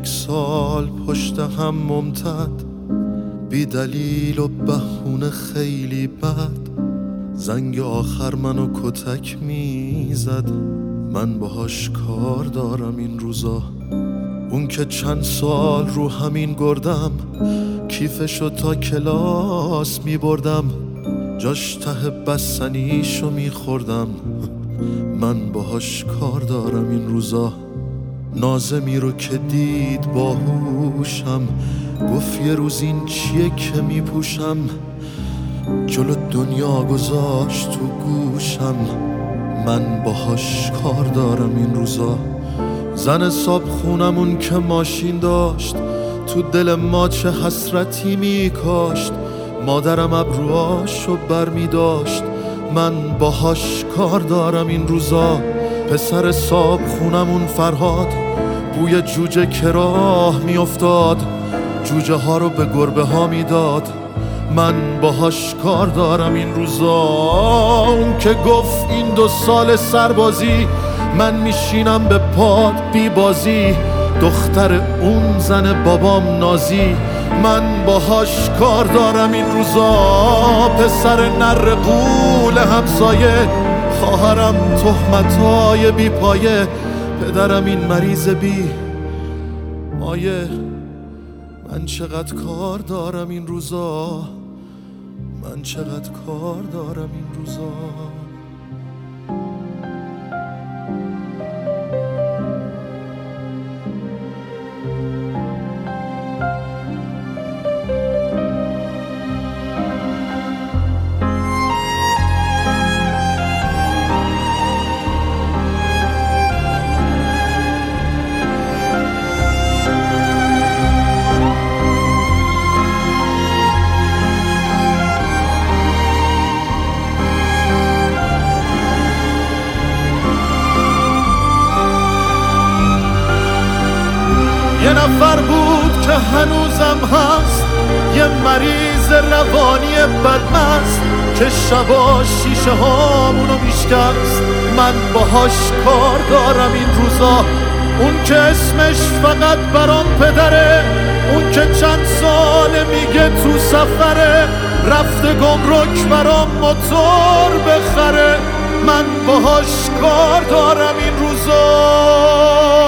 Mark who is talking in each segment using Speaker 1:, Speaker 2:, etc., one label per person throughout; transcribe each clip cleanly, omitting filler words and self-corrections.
Speaker 1: سال پشت هم ممتد، بی دلیل و بهونه خیلی بد. زنگ آخر منو کتک میزد، من باهاش کار دارم این روزا. اون که چند سال رو همین گردم، کیفشو تا کلاس میبردم، جاش ته بستنیشو میخوردم. من باهاش کار دارم این روزا. نازمی رو که دید باهوشم، گفت یه روز این چیه که میپوشم. جلو دنیا گذاشت تو گوشم، من باهاش کار دارم این روزا. زن صاحب خونمون که ماشین داشت، تو دل ما چه حسرتی میکاشت. مادرم ابروهاشو بر میداشت، من باهاش کار دارم این روزا. پسر صاحب خونمون فرهاد، بوی جوجه که راه میافتاد، جوجه ها رو به گربه ها میداد. من باهاش کار دارم این روزا. اون که گفت این 2 سال سربازی، من میشینم به پاد بی بازی. دختر اون زن بابام نازی، من باهاش کار دارم این روزا. پسر نر قول همسایه، خواهرم تهمتای بی پایه، پدرم این مریض بی مایه. من چقدر کار دارم این روزا، من چقدر کار دارم این روزا. یه نفر بود که هنوزم هست، یه مریض روانی بدمست، که شبا شیشه هامونو میشکست. من باهاش کار دارم این روزا. اون که اسمش فقط برام پدره، اون که چند ساله میگه تو سفره، رفته گمرک برام موتور بخره. من باهاش کار دارم این روزا.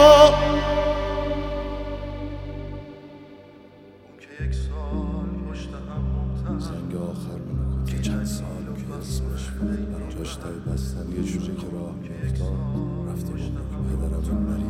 Speaker 2: زنگ آخر منو که چند سال که اسمش جاش تای بستن یه جوجه که راه میافتاد، رفته گمرک پدرم این مریض